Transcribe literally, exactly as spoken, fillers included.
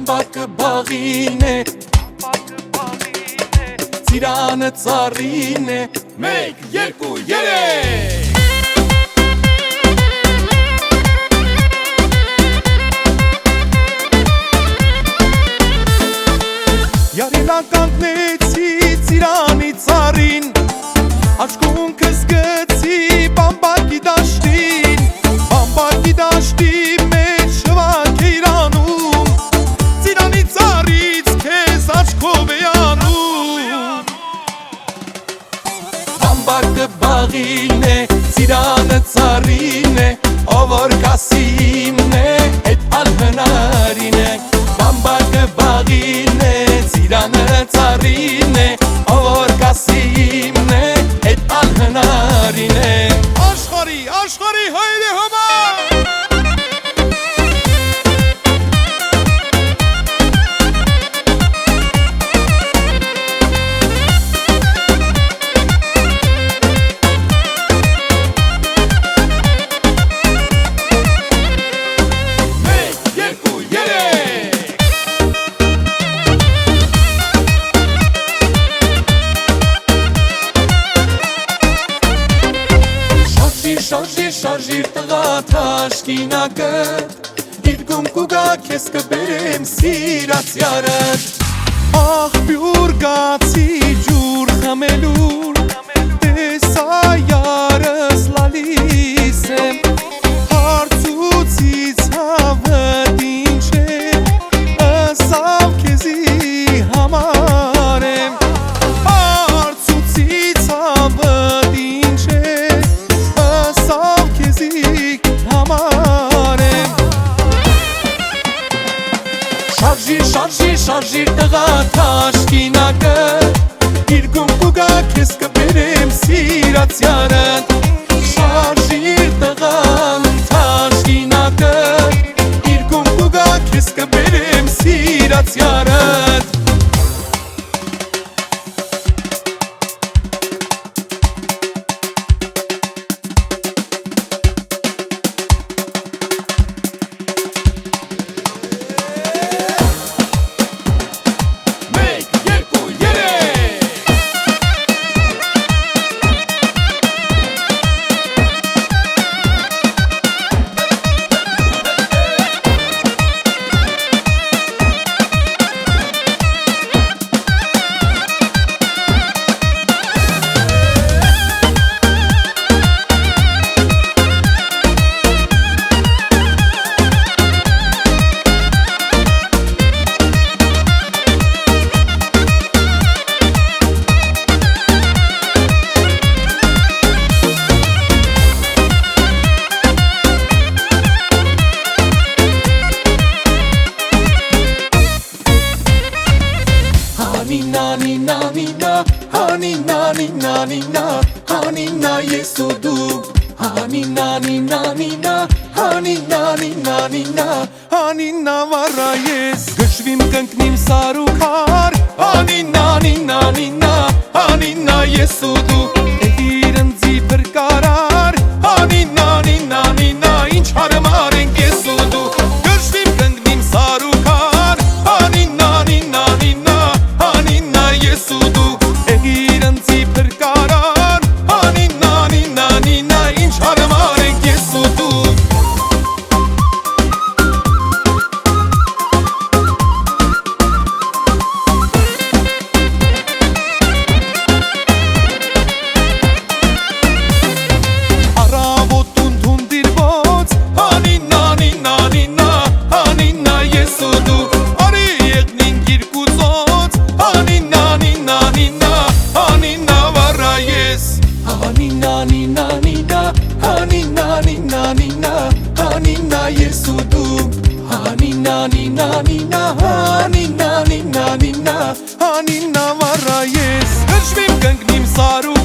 բամբակը բաղին է, ծիրանը ծառին է, մեկ, երկու, երեք Յարիլան կանգնեցի ծիրանի ծառին, աչքունքս գցի բամբակի դաշտին, բամբակի դաշտի մեջ շվակ է իրանում, ծիրանի ծառից քեզ աչքով է անում։ Բամբակը բաղին է, ծիրանը ծառին է, ով որ կասի իմն է, էդ ալհնարին է, բամբակը բաղին է, ծիրանը ծառին է, ով որ կասի իմն է, էդ ալհնարին է։ Աշխարհի, աշխարհի հայրի համար Շարժիր, շարժիր տղա թաշկինակդ, իր գում կուգա քեզ կբերեմ սիրացյարդ, աղբյուր գացի ջուր խմելուր, տեսա յարս լալիս եմ, հարցուցից հավդ ինչ է, ասավ քեզի համար եմ, հարցուցից հավդ ինչ է, Շարժիր, շարժիր, շարժիր տղա թաշկինակը, իր գում կուգա քեզ կբերեմ սիրացյարդ, շարժիր տղան թաշկինակը, իր գում կուգա քեզ կբերեմ սիրացյարդ Հանինա, հանինա, հանինա, հանինա ես ու դու, հանինա, հանինա, հանինա, հանինա, հանինա վառա ես, գշվիմ կնկնիմ սարուքար, հանինա, հանինա, հանինա ես ու դու, էդիր ընձի բրկարար, հանինա, հանինա, ինչ հարմար ենք ես ու դու, գշվիմ կնկնիմ սարուքար, հանինա, հանինա, հանինա ես ու դու, էդիր ընձի բրկարար, հանինա, հանինա, ինչ հարմար ենք ես ու դու Հանինա ես ու դու, հանինա, հանինա, հանինա, հանինա, հանինա վառա ես, գշվիմ կնկնիմ սարու